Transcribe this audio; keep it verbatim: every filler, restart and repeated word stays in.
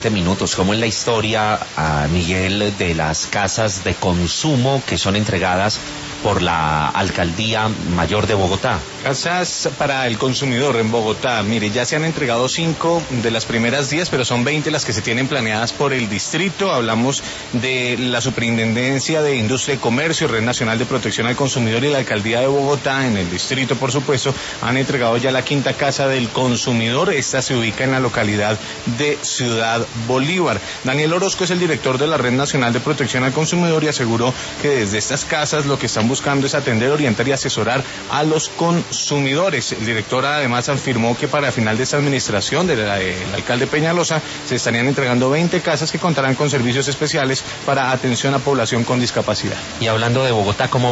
veinte minutos. ¿Cómo es la historia, a Miguel, de las casas de consumo que son entregadas por la Alcaldía Mayor de Bogotá? Casas para el consumidor en Bogotá. Mire, ya se han entregado cinco de las primeras diez, pero son veinte las que se tienen planeadas por el distrito. Hablamos de la Superintendencia de Industria y Comercio, Red Nacional de Protección al Consumidor y la Alcaldía de Bogotá. En el distrito, por supuesto, han entregado ya la quinta casa del consumidor. Esta se ubica en la localidad de Ciudad Bolívar. Daniel Orozco es el director de la Red Nacional de Protección al Consumidor y aseguró que desde estas casas lo que están buscando es atender, orientar y asesorar a los consumidores. El director además afirmó que para final de esta administración del alcalde Peñalosa se estarían entregando veinte casas que contarán con servicios especiales para atención a población con discapacidad. Y hablando de Bogotá, ¿cómo